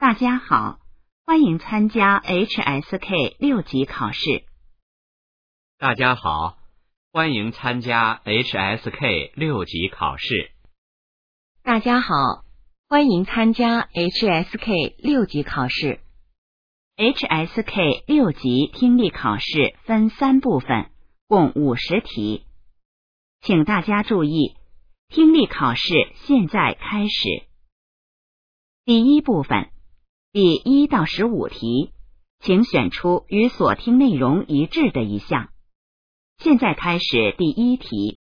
大家好，欢迎参加 HSK 6级考试。 大家好，欢迎参加 HSK 6级考试。 大家好，欢迎参加 HSK 6级考试。 HSK 6级听力考试分3部分，共50题。请大家注意，听力考试现在开始。第一部分，第1到15题，请选出与所听内容一致的一项。现在开始第1题。